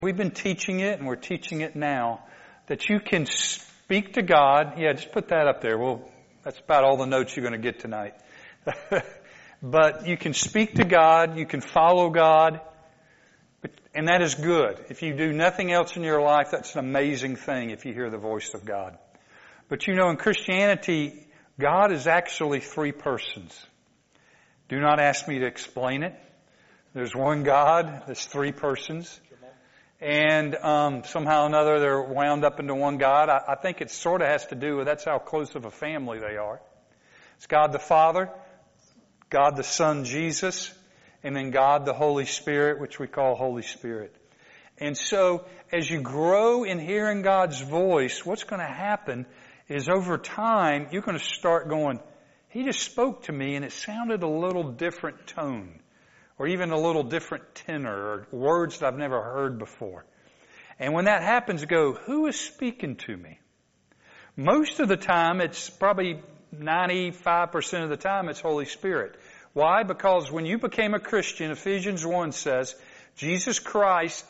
We've been teaching it, and we're teaching it now, that you can speak to God. Yeah, just put that up there. Well, that's about all the notes you're going to get tonight. But you can speak to God, you can follow God, and that is good. If you do nothing else in your life, that's an amazing thing if you hear the voice of God. But you know, in Christianity, God is actually three persons. Do not ask me to explain it. There's one God, there's three persons. And somehow or another they're wound up into one God. I think it sort of has to do with that's how close of a family they are. It's God the Father, God the Son Jesus, and then God the Holy Spirit, which we call Holy Spirit. And so as you grow in hearing God's voice, what's going to happen is over time you're going to start going, He just spoke to me and it sounded a little different tone. Or even a little different tenor, or words that I've never heard before. And when that happens, go, who is speaking to me? Most of the time, it's probably 95% of the time, it's Holy Spirit. Why? Because when you became a Christian, Ephesians 1 says, Jesus Christ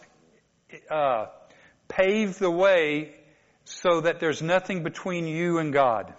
paved the way so that there's nothing between you and God.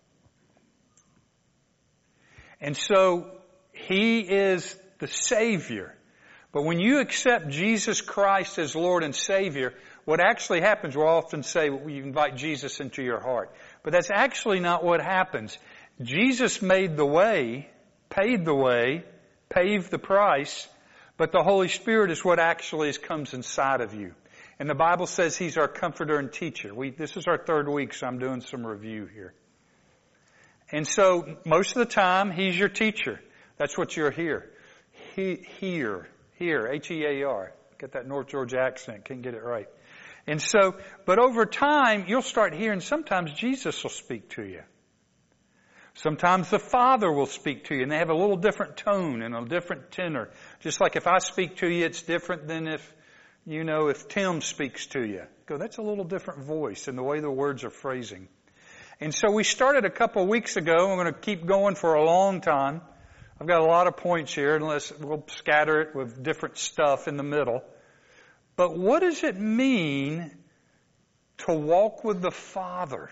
And so, He is the Savior. But when you accept Jesus Christ as Lord and Savior, what actually happens, we'll often say, well, you invite Jesus into your heart. But that's actually not what happens. Jesus made the way, paid the way, paved the price, but the Holy Spirit is what actually comes inside of you. And the Bible says He's our comforter and teacher. This is our third week, so I'm doing some review here. And so, most of the time, He's your teacher. That's what you're here. Here, H-E-A-R. Get that North Georgia accent, can't get it right. And so, but over time, you'll start hearing sometimes Jesus will speak to you. Sometimes the Father will speak to you, and they have a little different tone and a different tenor. Just like if I speak to you, it's different than if Tim speaks to you. Go, that's a little different voice in the way the words are phrasing. And so we started a couple of weeks ago. We're going to keep going for a long time. I've got a lot of points here, unless we'll scatter it with different stuff in the middle. But what does it mean to walk with the Father?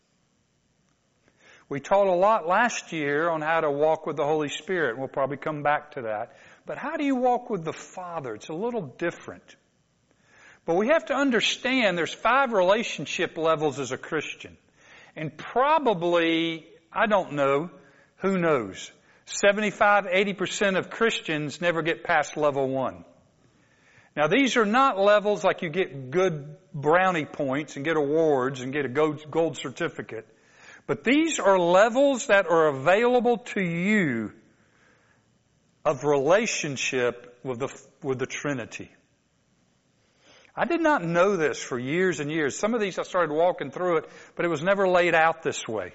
We taught a lot last year on how to walk with the Holy Spirit. We'll probably come back to that. But how do you walk with the Father? It's a little different. But we have to understand there's 5 relationship levels as a Christian. And probably, I don't know, who knows? 75-80% of Christians never get past level 1. Now these are not levels like you get good brownie points and get awards and get a gold certificate. But these are levels that are available to you of relationship with the Trinity. I did not know this for years and years. Some of these I started walking through it, but it was never laid out this way.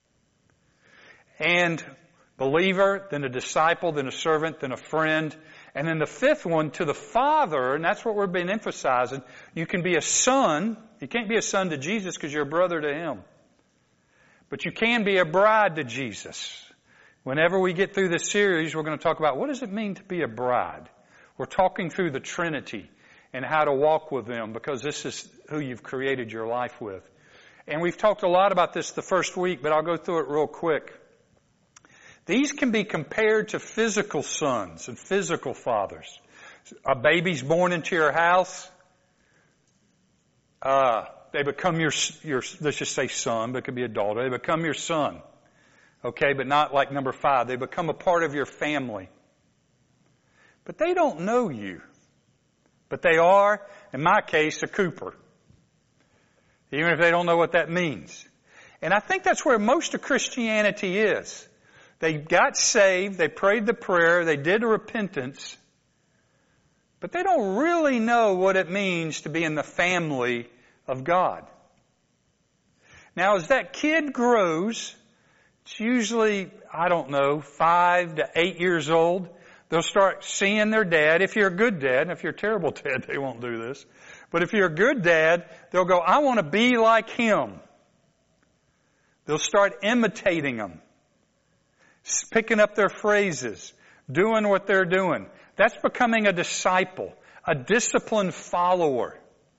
And believer, then a disciple, then a servant, then a friend. And then the 5th one, to the Father, and that's what we've been emphasizing. You can be a son. You can't be a son to Jesus because you're a brother to Him. But you can be a bride to Jesus. Whenever we get through this series, we're going to talk about what does it mean to be a bride. We're talking through the Trinity and how to walk with them because this is who you've created your life with. And we've talked a lot about this the first week, but I'll go through it real quick. These can be compared to physical sons and physical fathers. A baby's born into your house. They become your, let's just say son, but it could be a daughter. They become your son. Okay, but not like number 5. They become a part of your family. But they don't know you. But they are, in my case, a Cooper. Even if they don't know what that means. And I think that's where most of Christianity is. They got saved, they prayed the prayer, they did a repentance, but they don't really know what it means to be in the family of God. Now, as that kid grows, it's usually, 5 to 8 years old, they'll start seeing their dad. If you're a good dad, and if you're a terrible dad, they won't do this. But if you're a good dad, they'll go, I want to be like him. They'll start imitating him. Picking up their phrases, doing what they're doing. That's becoming a disciple. a disciplined follower.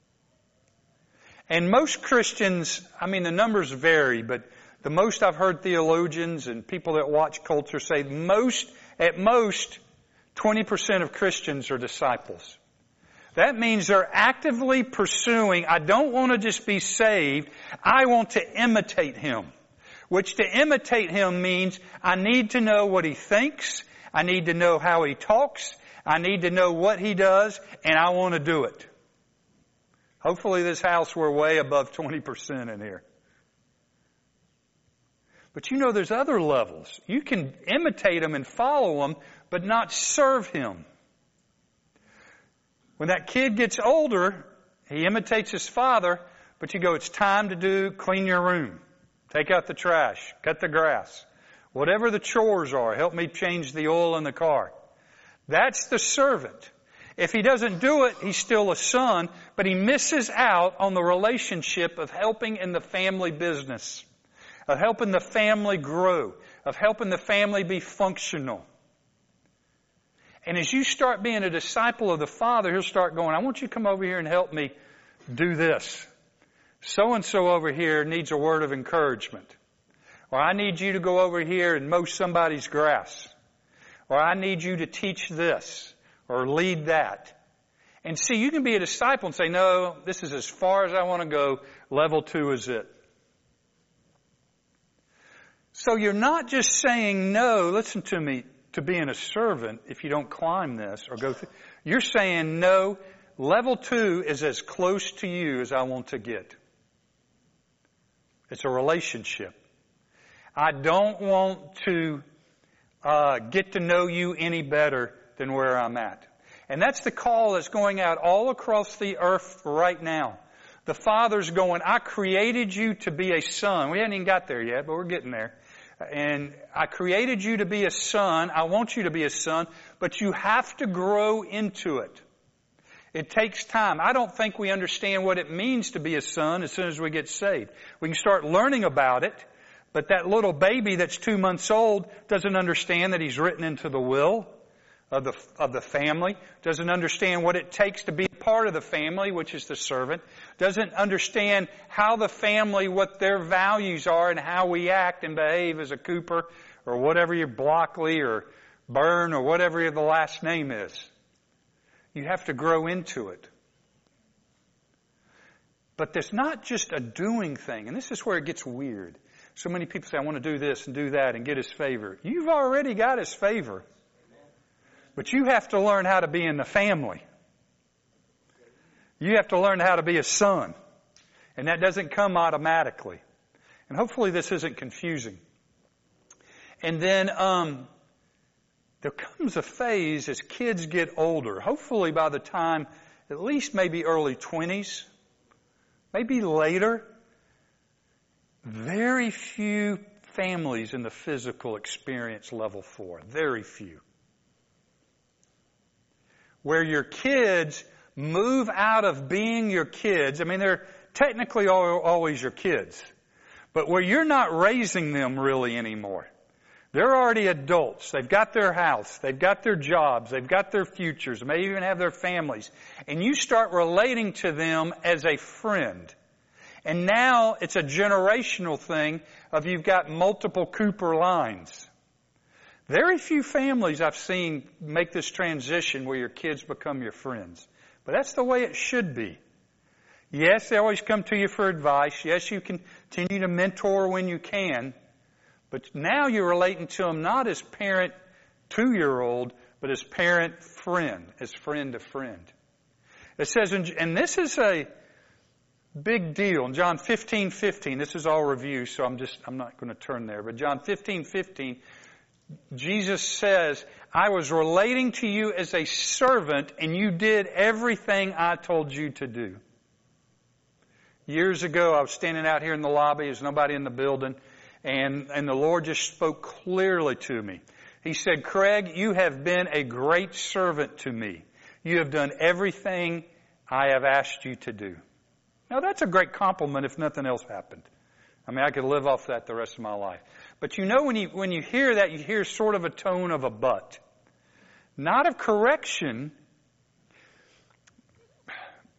And most Christians, I mean, the numbers vary, but the most I've heard theologians and people that watch culture say at most, 20% of Christians are disciples. That means they're actively pursuing, I don't want to just be saved, I want to imitate Him. Which to imitate Him means I need to know what He thinks, I need to know how He talks, I need to know what He does, and I want to do it. Hopefully this house we're way above 20% in here. But you know there's other levels. You can imitate Him and follow Him, but not serve Him. When that kid gets older, he imitates his father, but you go, it's time to clean your room. Take out the trash. Cut the grass. Whatever the chores are, help me change the oil in the car. That's the servant. If he doesn't do it, he's still a son, but he misses out on the relationship of helping in the family business, of helping the family grow, of helping the family be functional. And as you start being a disciple of the Father, He'll start going, I want you to come over here and help me do this. So-and-so over here needs a word of encouragement. Or I need you to go over here and mow somebody's grass. Or I need you to teach this or lead that. And see, you can be a disciple and say, no, this is as far as I want to go. Level 2 is it. So you're not just saying no, listen to me, to being a servant if you don't climb this or go through. You're saying no, level 2 is as close to you as I want to get. It's a relationship. I don't want to get to know you any better than where I'm at. And that's the call that's going out all across the earth right now. The Father's going, I created you to be a son. We haven't even got there yet, but we're getting there. And I created you to be a son. I want you to be a son, but you have to grow into it. It takes time. I don't think we understand what it means to be a son as soon as we get saved. We can start learning about it, but that little baby that's 2 months old doesn't understand that he's written into the will of the family, doesn't understand what it takes to be a part of the family, which is the servant, doesn't understand how the family, what their values are and how we act and behave as a Cooper or whatever your Blockley or Byrne or whatever the last name is. You have to grow into it. But there's not just a doing thing, and this is where it gets weird. So many people say, I want to do this and do that and get His favor. You've already got His favor. But you have to learn how to be in the family. You have to learn how to be a son. And that doesn't come automatically. And hopefully this isn't confusing. And then there comes a phase as kids get older. Hopefully by the time, at least maybe early 20s, maybe later, very few families in the physical experience level 4. Very few. Where your kids move out of being your kids. I mean, they're technically always your kids. But where you're not raising them really anymore. They're already adults. They've got their house. They've got their jobs. They've got their futures. They may even have their families. And you start relating to them as a friend. And now it's a generational thing of you've got multiple Cooper lines. Very few families I've seen make this transition where your kids become your friends. But that's the way it should be. Yes, they always come to you for advice. Yes, you continue to mentor when you can. But now you're relating to them not as parent 2-year-old, but as parent friend, as friend to friend. It says, and this is a big deal. In John 15:15, this is all review, so I'm not going to turn there. But John 15:15, Jesus says, I was relating to you as a servant and you did everything I told you to do. Years ago, I was standing out here in the lobby. There's nobody in the building. And the Lord just spoke clearly to me. He said, Craig, you have been a great servant to me. You have done everything I have asked you to do. Now that's a great compliment if nothing else happened. I mean, I could live off that the rest of my life. But you know, when you hear that, you hear sort of a tone of a but. Not of correction,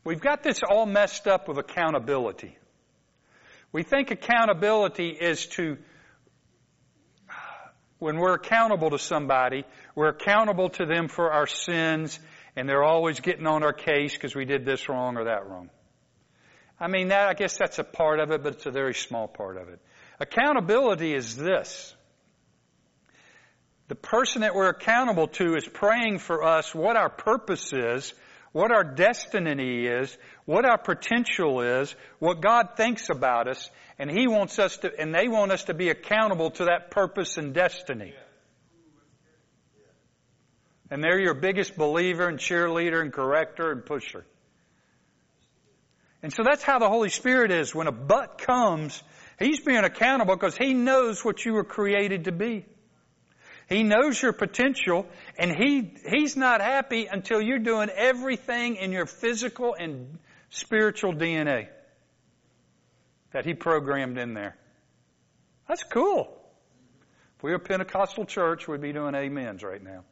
We've got this all messed up with accountability. We think accountability is when we're accountable to somebody, we're accountable to them for our sins, and they're always getting on our case because we did this wrong or that wrong. I guess that's a part of it, but it's a very small part of it. Accountability is this. The person that we're accountable to is praying for us what our purpose is, what our destiny is, what our potential is, what God thinks about us, and they want us to be accountable to that purpose and destiny. And they're your biggest believer and cheerleader and corrector and pusher. And so that's how the Holy Spirit is. When a but comes, He's being accountable because He knows what you were created to be. He knows your potential, and He's not happy until you're doing everything in your physical and spiritual DNA that He programmed in there. That's cool. If we were a Pentecostal church, we'd be doing amens right now.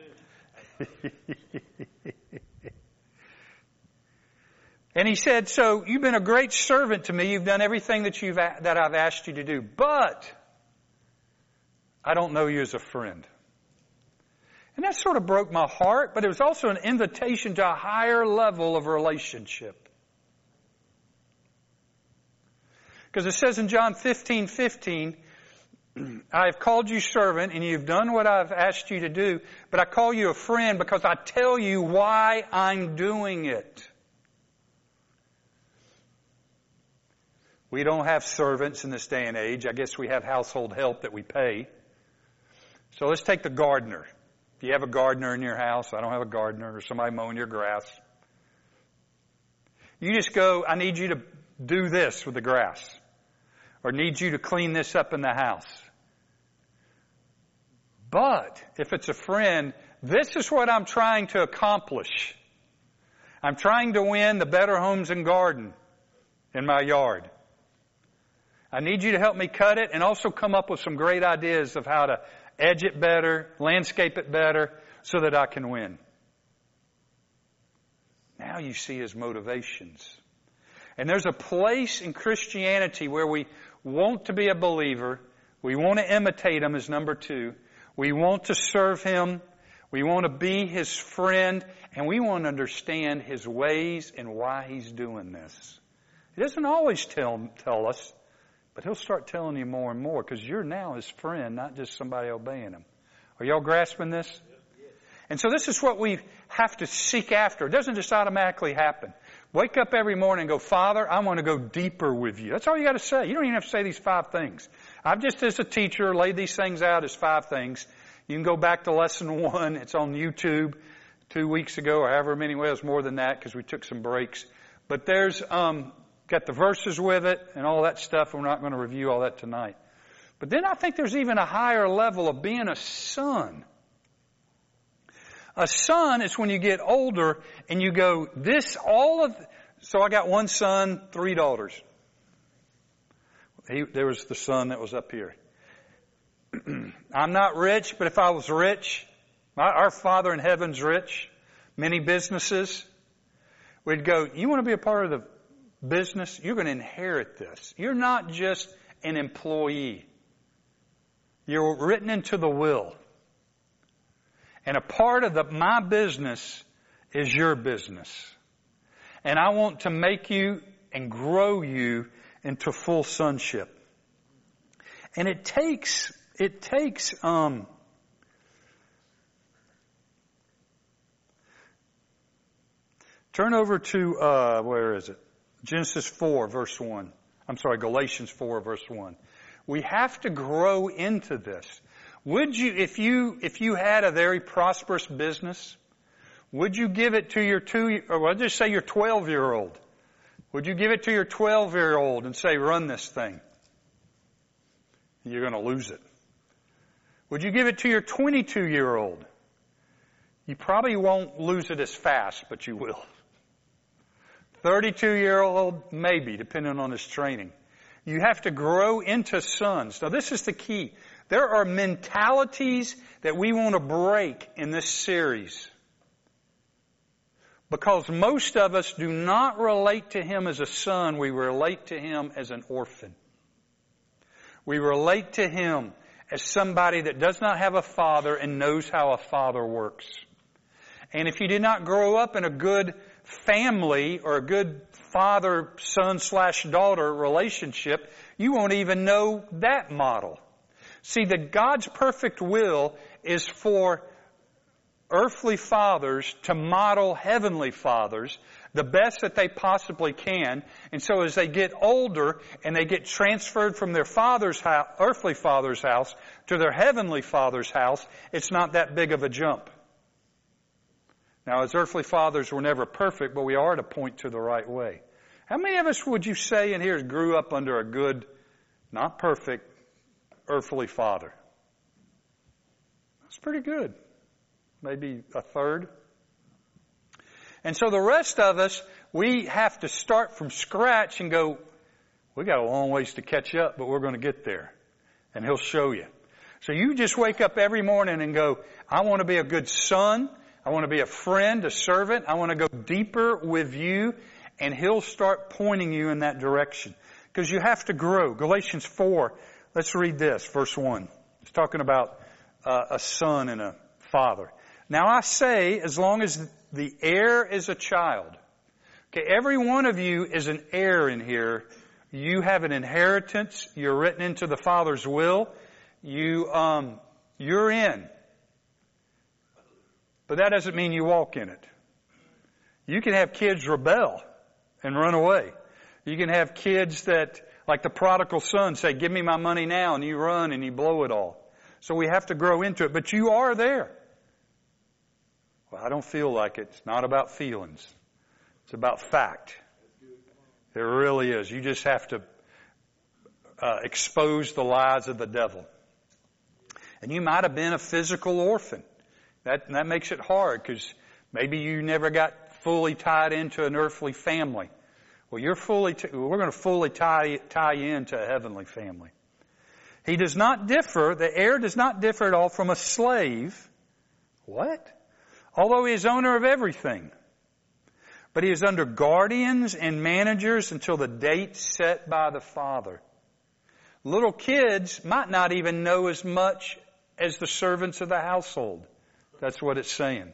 And He said, so you've been a great servant to me. You've done everything that I've asked you to do. But I don't know you as a friend. And that sort of broke my heart, but it was also an invitation to a higher level of relationship. Because it says in John 15:15, I have called you servant, and you've done what I've asked you to do, but I call you a friend because I tell you why I'm doing it. We don't have servants in this day and age. I guess we have household help that we pay. So let's take the gardener. If you have a gardener in your house, I don't have a gardener, or somebody mowing your grass. You just go, I need you to do this with the grass. Or need you to clean this up in the house. But if it's a friend, this is what I'm trying to accomplish. I'm trying to win the Better Homes and Garden in my yard. I need you to help me cut it and also come up with some great ideas of how to edge it better, landscape it better, so that I can win. Now you see His motivations. And there's a place in Christianity where we want to be a believer. We want to imitate Him as number 2. We want to serve Him. We want to be His friend. And we want to understand His ways and why He's doing this. He doesn't always tell us. But He'll start telling you more and more because you're now His friend, not just somebody obeying Him. Are y'all grasping this? And so this is what we have to seek after. It doesn't just automatically happen. Wake up every morning and go, Father, I want to go deeper with you. That's all you got to say. You don't even have to say these 5 things. I've just, as a teacher, laid these things out as 5 things. You can go back to lesson 1. It's on YouTube 2 weeks ago, or however many, well, it was more than that because we took some breaks. But there's, got the verses with it and all that stuff. We're not going to review all that tonight. But then I think there's even a higher level of being a son. A son is when you get older and you go, so I got 1 son, 3 daughters. There was the son that was up here. I'm not rich, but if I was rich, our Father in heaven's rich, many businesses, we'd go, you want to be a part of the business? You're going to inherit this. You're not just an employee. You're written into the will. And a part of my business is your business. And I want to make you and grow you into full sonship. And it takes turn over to, where is it? Genesis 4, verse 1. Galatians 4, verse 1. We have to grow into this. Would you, if you had a very prosperous business, would you give it to your let's just say your 12-year-old? Would you give it to your 12-year-old and say, run this thing? You're going to lose it. Would you give it to your 22-year-old? You probably won't lose it as fast, but you will. 32-year-old, maybe, depending on his training. You have to grow into sons. Now, this is the key. There are mentalities that we want to break in this series. Because most of us do not relate to Him as a son, we relate to Him as an orphan. We relate to Him as somebody that does not have a father and knows how a father works. And if you did not grow up in a good family or a good father-son/daughter relationship, you won't even know that model. See, that God's perfect will is for earthly fathers to model heavenly fathers the best that they possibly can. And so as they get older and they get transferred from their father's house, earthly father's house to their heavenly father's house, it's not that big of a jump. Now, as earthly fathers, we're never perfect, but we are to point to the right way. How many of us would you say in here grew up under a good, not perfect, earthly father? That's pretty good. Maybe a third. And so the rest of us, we have to start from scratch and go, we got a long ways to catch up, but we're going to get there. And He'll show you. So you just wake up every morning and go, I want to be a good son. I want to be a friend, a servant. I want to go deeper with you. And He'll start pointing you in that direction. Because you have to grow. Galatians 4, let's read this, verse 1. It's talking about a son and a father. Now I say, as long as the heir is a child. Okay, every one of you is an heir in here. You have an inheritance. You're written into the Father's will. You're in. But that doesn't mean you walk in it. You can have kids rebel and run away. You can have kids that, like the prodigal son, say, give me my money now, and you run and you blow it all. So we have to grow into it. But you are there. Well, I don't feel like it. It's not about feelings. It's about fact. It really is. You just have to expose the lies of the devil. And you might have been a physical orphan. That makes it hard because maybe you never got fully tied into an earthly family. Well, we're going to fully tie you into a heavenly family. He does not differ, the heir does not differ at all from a slave. What? Although he is owner of everything. But he is under guardians and managers until the date set by the father. Little kids might not even know as much as the servants of the household. That's what it's saying.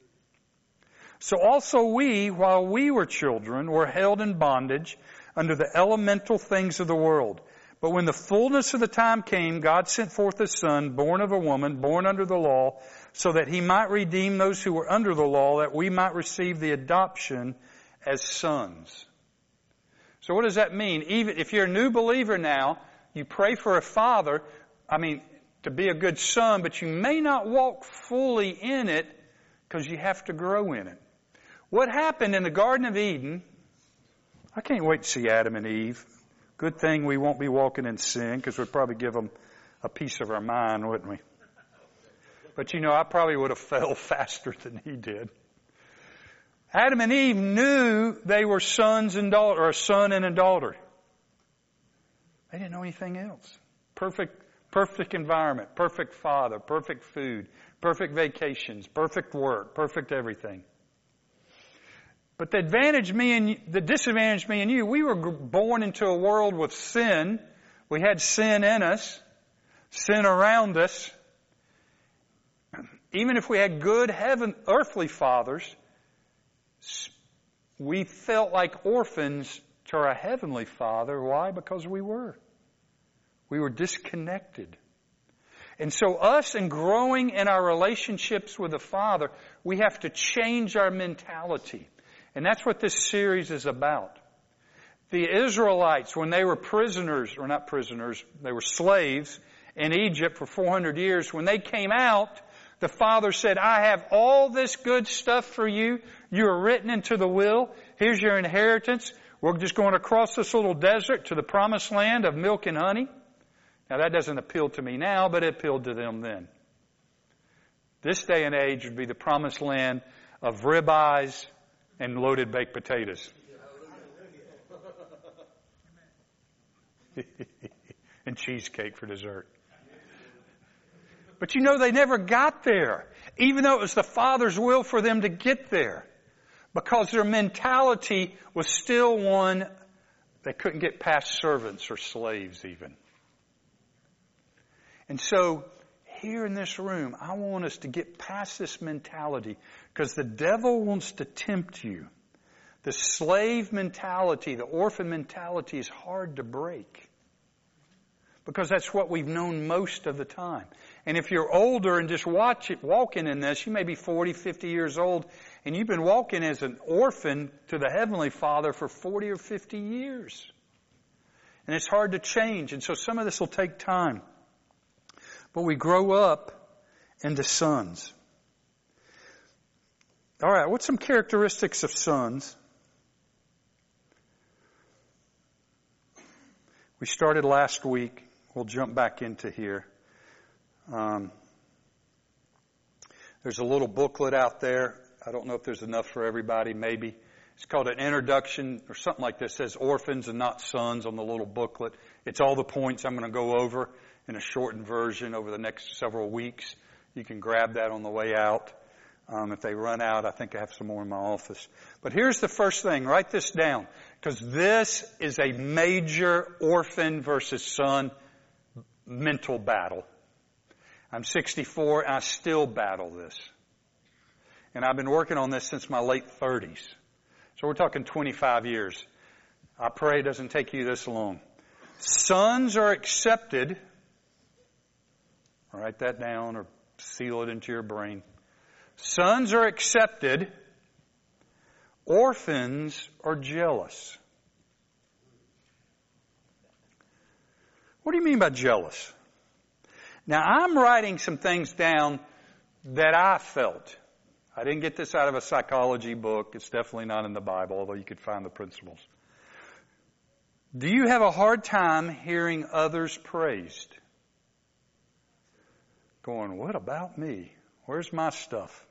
So also we, while we were children, were held in bondage under the elemental things of the world. But when the fullness of the time came, God sent forth His Son, born of a woman, born under the law, so that He might redeem those who were under the law, that we might receive the adoption as sons. So what does that mean? Even if you're a new believer now, you pray for a father, to be a good son, but you may not walk fully in it because you have to grow in it. What happened in the Garden of Eden, I can't wait to see Adam and Eve. Good thing we won't be walking in sin because we'd probably give them a piece of our mind, wouldn't we? But I probably would have fell faster than he did. Adam and Eve knew they were sons and daughters, or a son and a daughter. They didn't know anything else. Perfect environment, perfect father, perfect food, perfect vacations, perfect work, perfect everything. But the disadvantage me and you, we were born into a world with sin. We had sin in us, sin around us. Even if we had good earthly fathers, we felt like orphans to our heavenly Father. Why? Because we were. We were disconnected. And so us and growing in our relationships with the Father, we have to change our mentality. And that's what this series is about. The Israelites, when they were prisoners, or not prisoners, they were slaves in Egypt for 400 years, when they came out, the Father said, I have all this good stuff for you. You are written into the will. Here's your inheritance. We're just going across this little desert to the promised land of milk and honey. Now that doesn't appeal to me now, but it appealed to them then. This day and age would be the promised land of ribeyes and loaded baked potatoes. And cheesecake for dessert. But they never got there, even though it was the Father's will for them to get there. because their mentality was still one that couldn't get past servants or slaves even. And so, here in this room, I want us to get past this mentality because the devil wants to tempt you. The slave mentality, the orphan mentality is hard to break because that's what we've known most of the time. And if you're older and just walking in this, you may be 40, 50 years old, and you've been walking as an orphan to the Heavenly Father for 40 or 50 years. And it's hard to change, and so some of this will take time. But we grow up into sons. All right, what's some characteristics of sons? We started last week. We'll jump back into here. There's a little booklet out there. I don't know if there's enough for everybody, maybe. It's called an introduction or something like this. It says orphans and not sons on the little booklet. It's all the points I'm going to go over in a shortened version over the next several weeks. You can grab that on the way out. If they run out, I think I have some more in my office. But here's the first thing. Write this down, because this is a major orphan versus son mental battle. I'm 64 and I still battle this. And I've been working on this since my late 30s. So we're talking 25 years. I pray it doesn't take you this long. Sons are accepted. Write that down or seal it into your brain. Sons are accepted. Orphans are jealous. What do you mean by jealous? Now, I'm writing some things down that I felt. I didn't get this out of a psychology book. It's definitely not in the Bible, although you could find the principles. Do you have a hard time hearing others praised? Going, what about me? Where's my stuff?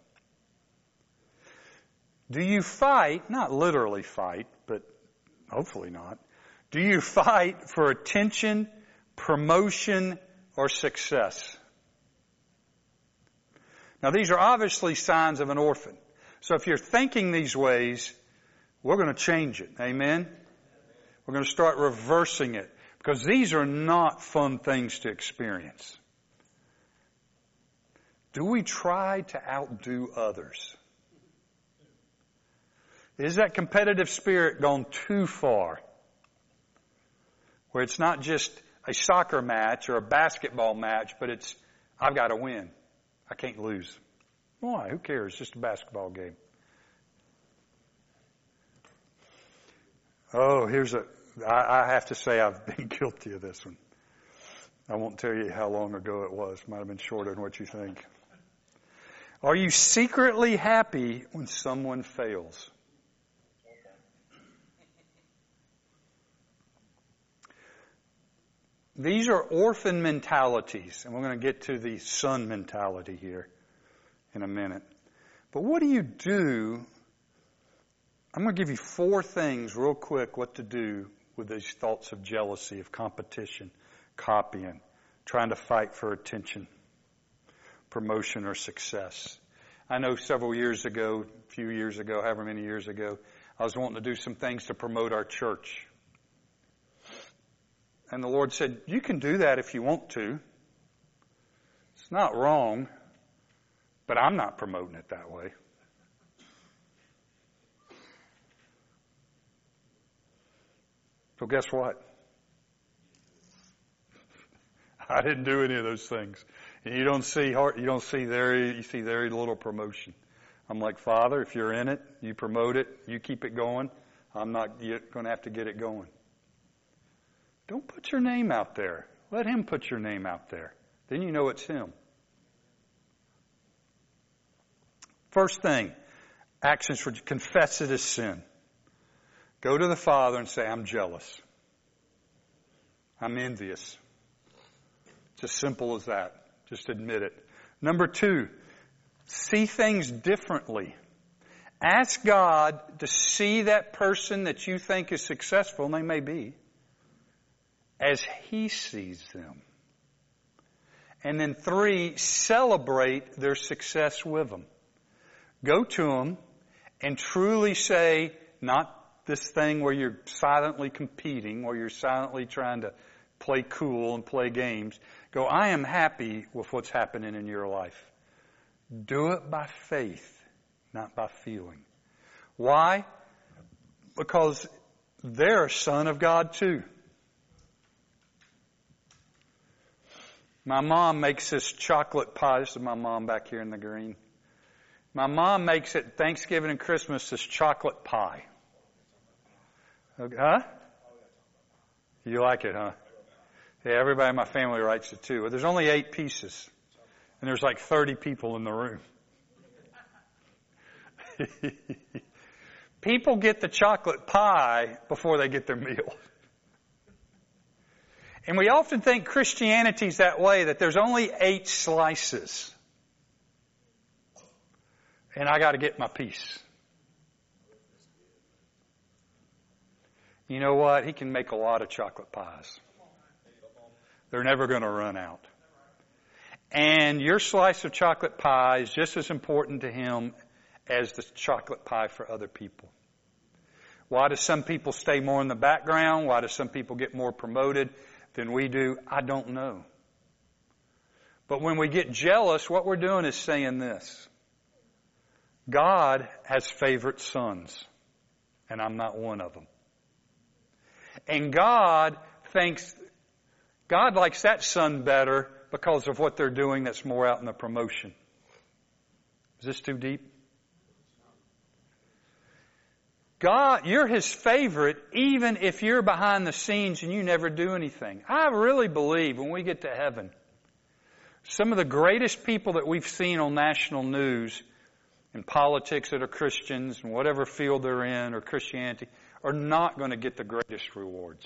Do you fight, not literally fight, but hopefully not. Do you fight for attention, promotion, or success? Now, these are obviously signs of an orphan. So if you're thinking these ways, we're going to change it. Amen? We're going to start reversing it, because these are not fun things to experience. Do we try to outdo others? Is that competitive spirit gone too far? Where it's not just a soccer match or a basketball match, but it's, I've got to win. I can't lose. Why? Who cares? It's just a basketball game. Oh, I have to say I've been guilty of this one. I won't tell you how long ago it was. Might have been shorter than what you think. Are you secretly happy when someone fails? These are orphan mentalities, and we're going to get to the son mentality here in a minute. But what do you do? I'm going to give you 4 things real quick what to do with these thoughts of jealousy, of competition, copying, trying to fight for attention, promotion, or success. I know several years ago, a few years ago, however many years ago, I was wanting to do some things to promote our church. And the Lord said, you can do that if you want to. It's not wrong, but I'm not promoting it that way. So guess what? I didn't do any of those things. And you see very little promotion. I'm like, Father, if you're in it, you promote it, you keep it going. I'm not going to have to get it going. Don't put your name out there. Let Him put your name out there. Then you know it's Him. First thing, actions for confess it as sin. Go to the Father and say, I'm jealous. I'm envious. It's as simple as that. Just admit it. Number 2, see things differently. Ask God to see that person that you think is successful, and they may be, as He sees them. And then 3, celebrate their success with them. Go to them and truly say, not this thing where you're silently competing, or you're silently trying to play cool and play games. Go, I am happy with what's happening in your life. Do it by faith, not by feeling. Why? Because they're a son of God too. My mom makes this chocolate pie. This is my mom back here in the green. My mom makes it Thanksgiving and Christmas, this chocolate pie. Okay, huh? You like it, huh? Yeah, everybody in my family likes it too. There's only 8 pieces. And there's like 30 people in the room. People get the chocolate pie before they get their meal. And we often think Christianity's that way, that there's only 8 slices. And I got to get my piece. You know what? He can make a lot of chocolate pies. They're never going to run out. And your slice of chocolate pie is just as important to him as the chocolate pie for other people. Why do some people stay more in the background? Why do some people get more promoted than we do? I don't know. But when we get jealous, what we're doing is saying this: God has favorite sons, and I'm not one of them. And God likes that son better because of what they're doing that's more out in the promotion. Is this too deep? God, you're His favorite even if you're behind the scenes and you never do anything. I really believe when we get to heaven, some of the greatest people that we've seen on national news in politics that are Christians, in whatever field they're in, or Christianity, are not going to get the greatest rewards.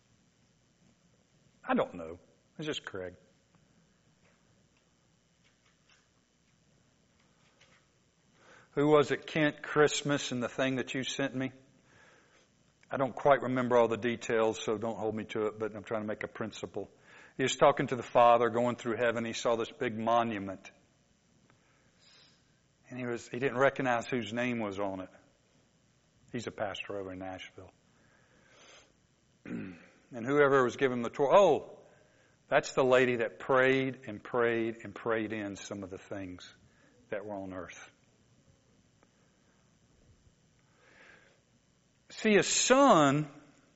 I don't know. It's just Craig. Who was it, Kent, Christmas, and the thing that you sent me? I don't quite remember all the details, so don't hold me to it, but I'm trying to make a principle. He was talking to the Father, going through heaven. He saw this big monument. And he didn't recognize whose name was on it. He's a pastor over in Nashville. And whoever was giving him the tour, oh, that's the lady that prayed and prayed and prayed in some of the things that were on earth. See, a son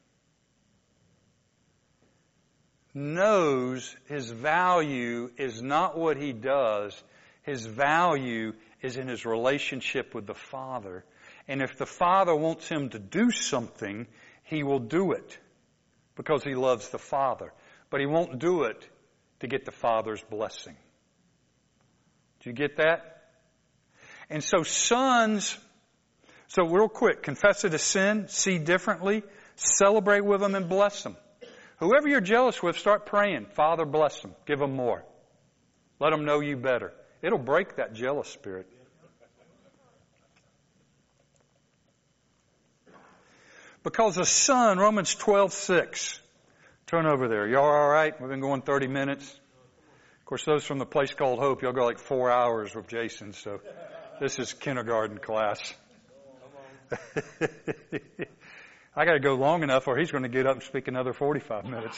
knows his value is not what he does. His value is in his relationship with the Father. And if the Father wants him to do something, he will do it because he loves the Father. But he won't do it to get the Father's blessing. Do you get that? And so sons, so real quick, confess it as sin, see differently, celebrate with them and bless them. Whoever you're jealous with, start praying. Father, bless them. Give them more. Let them know you better. It'll break that jealous spirit. Because a son, Romans 12:6. Turn over there. Y'all all right? We've been going 30 minutes. Of course, those from the place called Hope, y'all go like 4 hours with Jason, so this is kindergarten class. I got to go long enough or he's going to get up and speak another 45 minutes.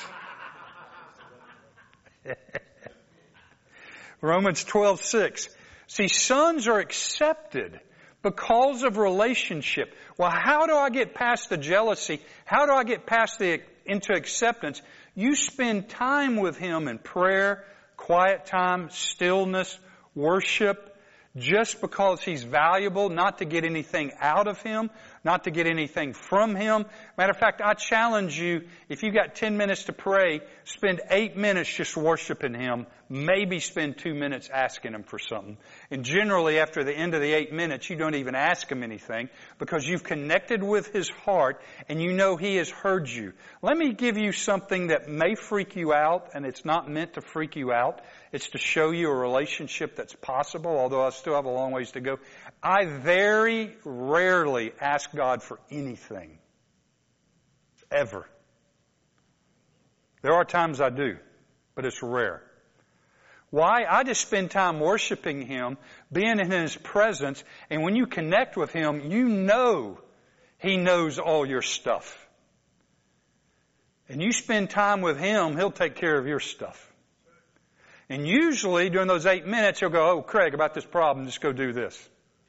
Romans 12:6. See, sons are accepted because of relationship. Well, how do I get past the jealousy? How do I get past into acceptance? You spend time with Him in prayer, quiet time, stillness, worship, just because He's valuable, not to get anything out of Him, not to get anything from Him. Matter of fact, I challenge you, if you got 10 minutes to pray, spend 8 minutes just worshiping Him. Maybe spend 2 minutes asking Him for something. And generally, after the end of the 8 minutes, you don't even ask Him anything because you've connected with His heart and you know He has heard you. Let me give you something that may freak you out, and it's not meant to freak you out. It's to show you a relationship that's possible, although I still have a long ways to go. I very rarely ask God for anything. Ever. There are times I do, but it's rare. Why? I just spend time worshiping Him, being in His presence, and when you connect with Him, you know He knows all your stuff. And you spend time with Him, He'll take care of your stuff. And usually during those 8 minutes, He'll go, oh, Craig, about this problem, just go do this.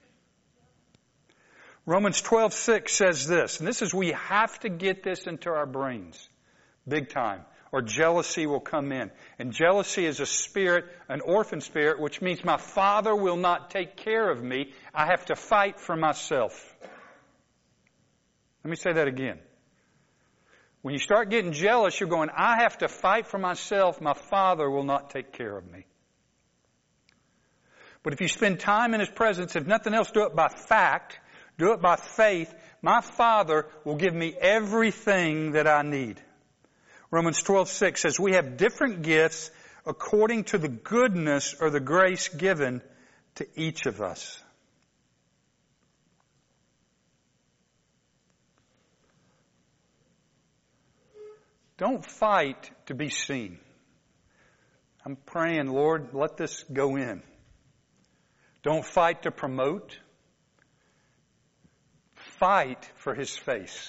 Romans 12:6 says this, and this is, we have to get this into our brains, big time, or jealousy will come in. And jealousy is a spirit, an orphan spirit, which means my Father will not take care of me. I have to fight for myself. Let me say that again. When you start getting jealous, you're going, I have to fight for myself. My Father will not take care of me. But if you spend time in His presence, if nothing else, do it by fact, do it by faith, my Father will give me everything that I need. Romans 12:6 says, we have different gifts according to the goodness or the grace given to each of us. Don't fight to be seen. I'm praying, Lord, let this go in. Don't fight to promote. Fight for His face.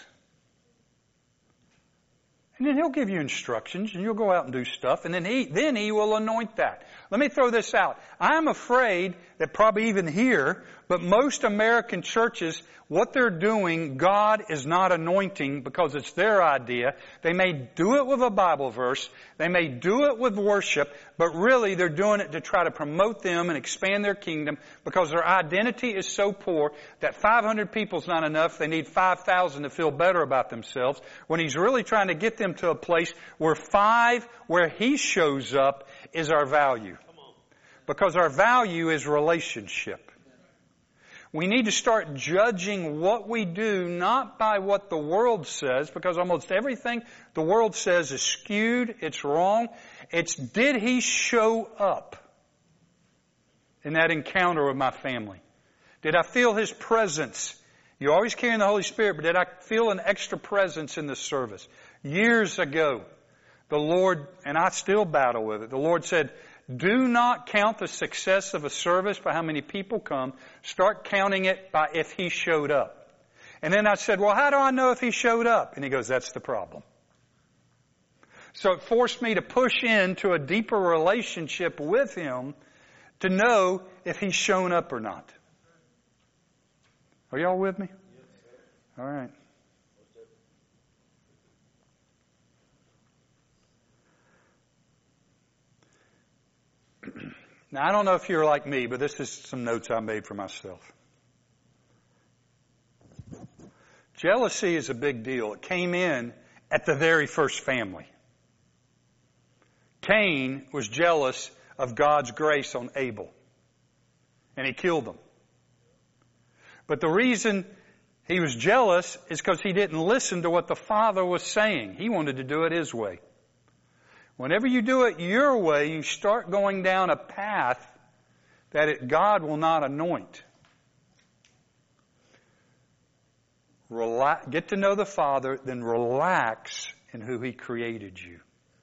And then He'll give you instructions and you'll go out and do stuff and then He will anoint that. Let me throw this out. I'm afraid that probably even here, but most American churches, what they're doing, God is not anointing because it's their idea. They may do it with a Bible verse. They may do it with worship, but really they're doing it to try to promote them and expand their kingdom because their identity is so poor that 500 people is not enough. They need 5,000 to feel better about themselves when He's really trying to get them to a place where where He shows up is our value. Because our value is relationship. We need to start judging what we do not by what the world says, because almost everything the world says is skewed, it's wrong. It's, did He show up in that encounter with my family? Did I feel His presence? You're always carrying the Holy Spirit, but did I feel an extra presence in the service? Years ago, the Lord, and I still battle with it, the Lord said, do not count the success of a service by how many people come. Start counting it by if He showed up. And then I said, well, how do I know if He showed up? And He goes, that's the problem. So it forced me to push into a deeper relationship with Him to know if He's shown up or not. Are y'all with me? Yes, sir. All right. Now, I don't know if you're like me, but this is some notes I made for myself. Jealousy is a big deal. It came in at the very first family. Cain was jealous of God's grace on Abel, and he killed him. But the reason he was jealous is because he didn't listen to what the Father was saying. He wanted to do it his way. Whenever you do it your way, you start going down a path that God will not anoint. Get to know the Father, then relax in who He created you.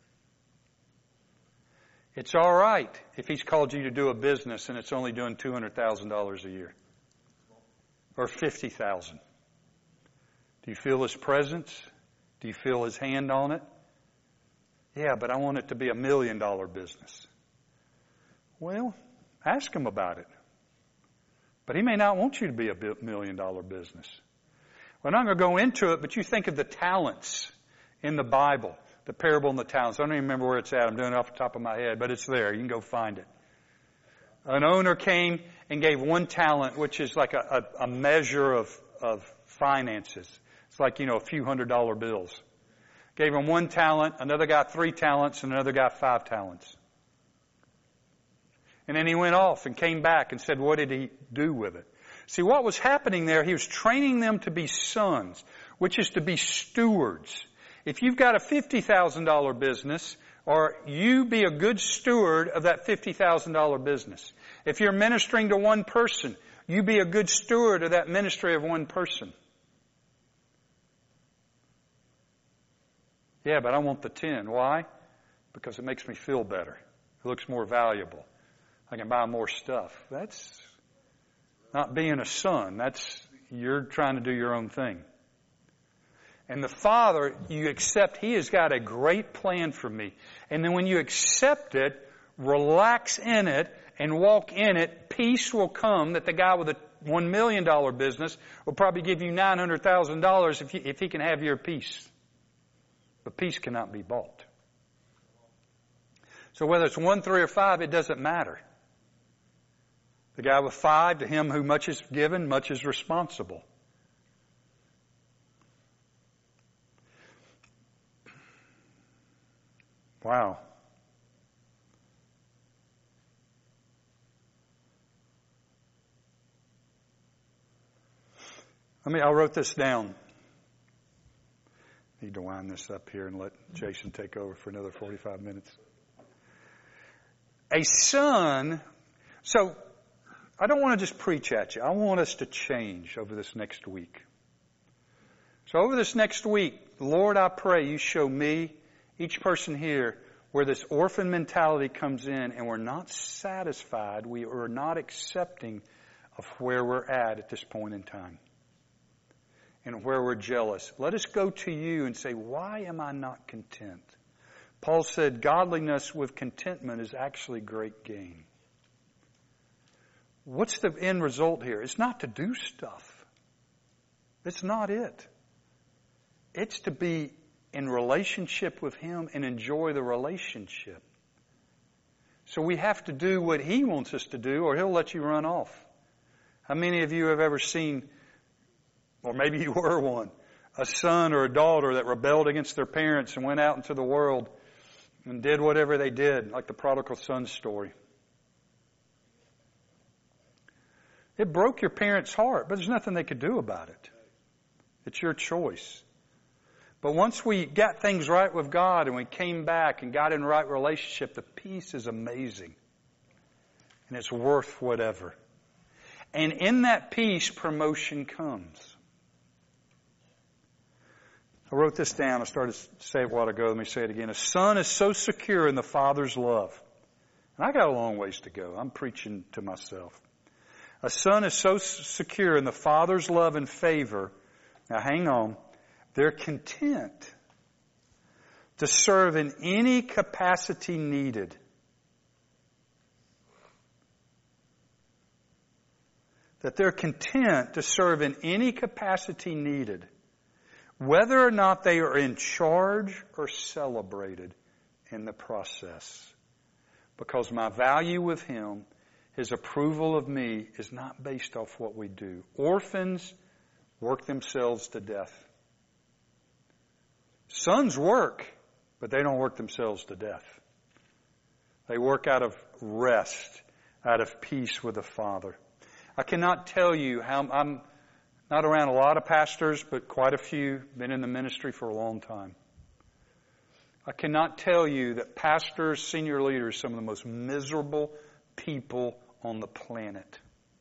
It's all right if He's called you to do a business and it's only doing $200,000 a year. Or $50,000. Do you feel His presence? Do you feel His hand on it? Yeah, but I want it to be $1 million business. Well, ask Him about it. But He may not want you to be a $1 million business. Well, I'm not going to go into it, but you think of the talents in the Bible, the parable and the talents. I don't even remember where it's at. I'm doing it off the top of my head, but it's there. You can go find it. An owner came and gave 1 talent, which is like a measure of finances. It's like, a few $100 bills. Gave him 1 talent, another guy 3 talents, and another guy 5 talents. And then he went off and came back and said, what did he do with it? See, what was happening there, he was training them to be sons, which is to be stewards. If you've got a $50,000 business, or you be a good steward of that $50,000 business. If you're ministering to one person, you be a good steward of that ministry of one person. Yeah, but I want the 10. Why? Because it makes me feel better. It looks more valuable. I can buy more stuff. That's not being a son. You're trying to do your own thing. And the Father, you accept, He has got a great plan for me. And then when you accept it, relax in it, and walk in it, peace will come that the guy with a $1 million business will probably give you $900,000 if he can have your peace. But peace cannot be bought. So whether it's 1, 3, or 5, it doesn't matter. The guy with 5, to him who much is given, much is responsible. Wow. I wrote this down. Need to wind this up here and let Jason take over for another 45 minutes. A son, so I don't want to just preach at you. I want us to change over this next week. So over this next week, Lord, I pray you show me, each person here, where this orphan mentality comes in and we're not satisfied, we are not accepting of where we're at this point in time. And where we're jealous. Let us go to you and say, why am I not content? Paul said, godliness with contentment is actually great gain. What's the end result here? It's not to do stuff. It's not it. It's to be in relationship with Him and enjoy the relationship. So we have to do what He wants us to do or He'll let you run off. How many of you have ever seen, or maybe you were one, a son or a daughter that rebelled against their parents and went out into the world and did whatever they did, like the prodigal son story? It broke your parents' heart, but there's nothing they could do about it. It's your choice. But once we got things right with God and we came back and got in right relationship, the peace is amazing. And it's worth whatever. And in that peace, promotion comes. I wrote this down. I started to say it a while ago. Let me say it again. A son is so secure in the Father's love. And I got a long ways to go. I'm preaching to myself. A son is so secure in the Father's love and favor. Now hang on. They're content to serve in any capacity needed. That they're content to serve in any capacity needed. Whether or not they are in charge or celebrated in the process. Because my value with Him, His approval of me, is not based off what we do. Orphans work themselves to death. Sons work, but they don't work themselves to death. They work out of rest, out of peace with the Father. I cannot tell you how I'm not around a lot of pastors, but quite a few, been in the ministry for a long time. I cannot tell you that pastors, senior leaders, some of the most miserable people on the planet.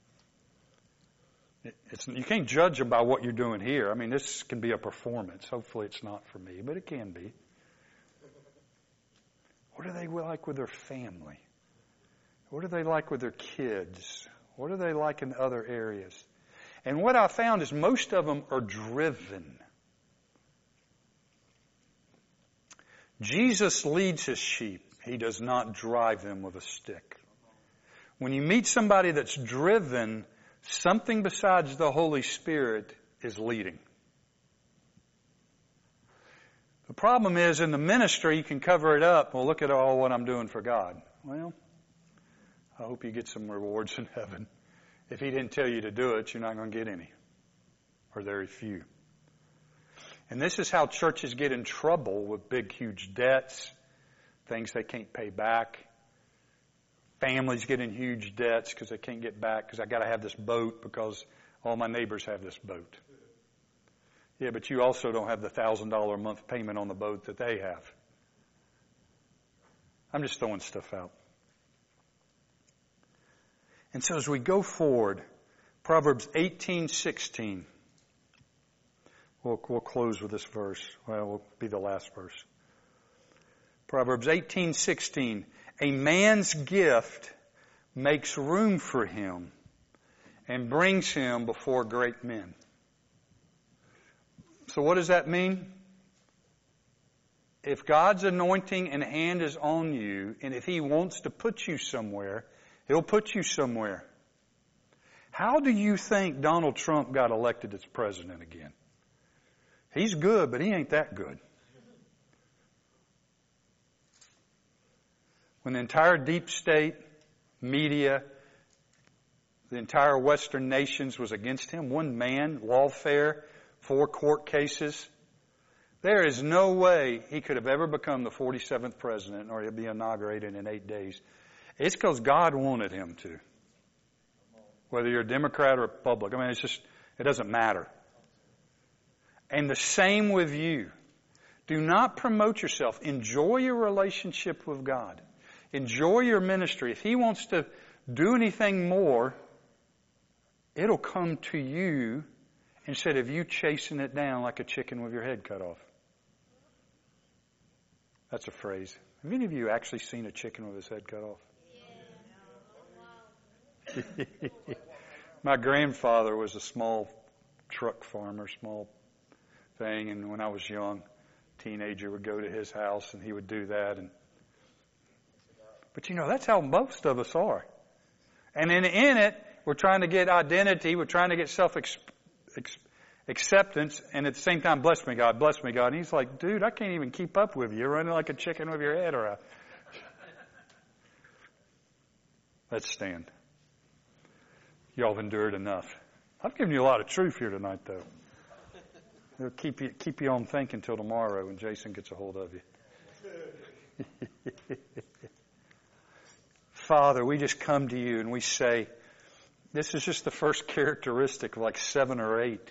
You can't judge them by what you're doing here. I mean, this can be a performance. Hopefully it's not for me, but it can be. What are they like with their family? What are they like with their kids? What are they like in other areas? And what I found is most of them are driven. Jesus leads His sheep. He does not drive them with a stick. When you meet somebody that's driven, something besides the Holy Spirit is leading. The problem is in the ministry you can cover it up. Well, look at all what I'm doing for God. Well, I hope you get some rewards in heaven. If He didn't tell you to do it, you're not going to get any. Or very few. And this is how churches get in trouble with big, huge debts, things they can't pay back. Families get in huge debts because they can't get back because I got to have this boat because all my neighbors have this boat. Yeah, but you also don't have the $1,000 a month payment on the boat that they have. I'm just throwing stuff out. And so as we go forward, Proverbs 18:16. We'll close with this verse. Well, it will be the last verse. Proverbs 18:16. A man's gift makes room for him and brings him before great men. So what does that mean? If God's anointing and hand is on you, and if He wants to put you somewhere, He'll put you somewhere. How do you think Donald Trump got elected as president again? He's good, but he ain't that good. When the entire deep state, media, the entire Western nations was against him, one man, lawfare, 4 court cases, there is no way he could have ever become the 47th president or he'll be inaugurated in 8 days. It's because God wanted him to. Whether you're a Democrat or a Republican, I mean, it doesn't matter. And the same with you. Do not promote yourself. Enjoy your relationship with God. Enjoy your ministry. If He wants to do anything more, it'll come to you instead of you chasing it down like a chicken with your head cut off. That's a phrase. Have any of you actually seen a chicken with his head cut off? Yeah. My grandfather was a small truck farmer, small thing, and when I was young, teenager, would go to his house and he would do that. But that's how most of us are. And in it, we're trying to get identity, we're trying to get acceptance, and at the same time, bless me, God, bless me, God. And He's like, dude, I can't even keep up with you. You're running like a chicken with your head around. Let's stand. Y'all have endured enough. I've given you a lot of truth here tonight, though. It'll keep you on thinking till tomorrow when Jason gets a hold of you. Father, we just come to you and we say, this is just the first characteristic of like 7 or 8.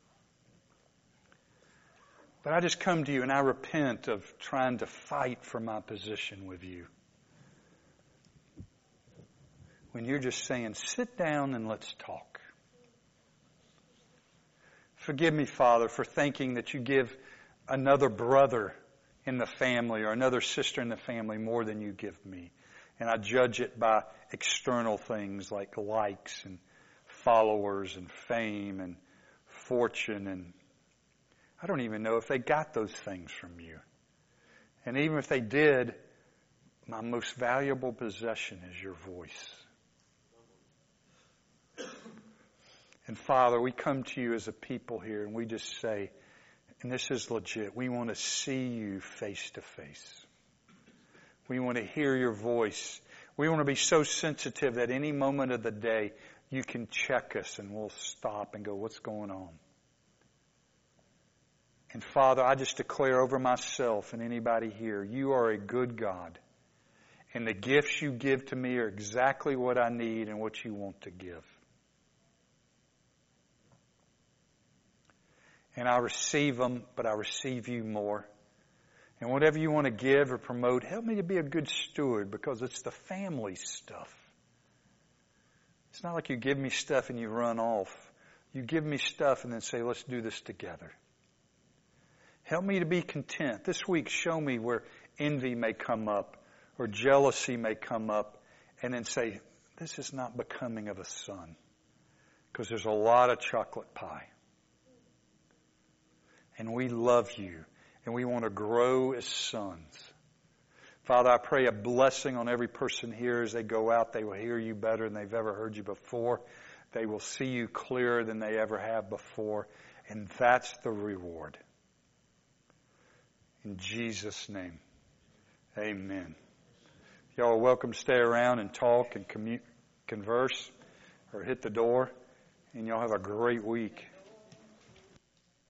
But I just come to you and I repent of trying to fight for my position with you. When you're just saying, sit down and let's talk. Forgive me, Father, for thinking that you give another brother in the family or another sister in the family more than you give me. And I judge it by external things like likes and followers and fame and fortune. And I don't even know if they got those things from you. And even if they did, my most valuable possession is your voice. And Father, we come to you as a people here and we just say, and this is legit, we want to see you face to face. We want to hear your voice. We want to be so sensitive that any moment of the day you can check us and we'll stop and go, what's going on? And Father, I just declare over myself and anybody here, you are a good God. And the gifts you give to me are exactly what I need and what you want to give. And I receive them, but I receive you more. And whatever you want to give or promote, help me to be a good steward because it's the family stuff. It's not like you give me stuff and you run off. You give me stuff and then say, let's do this together. Help me to be content. This week, show me where envy may come up or jealousy may come up and then say, this is not becoming of a son because there's a lot of chocolate pie. And we love you, and we want to grow as sons. Father, I pray a blessing on every person here as they go out. They will hear you better than they've ever heard you before. They will see you clearer than they ever have before. And that's the reward. In Jesus' name, amen. Y'all are welcome to stay around and talk and converse or hit the door. And y'all have a great week.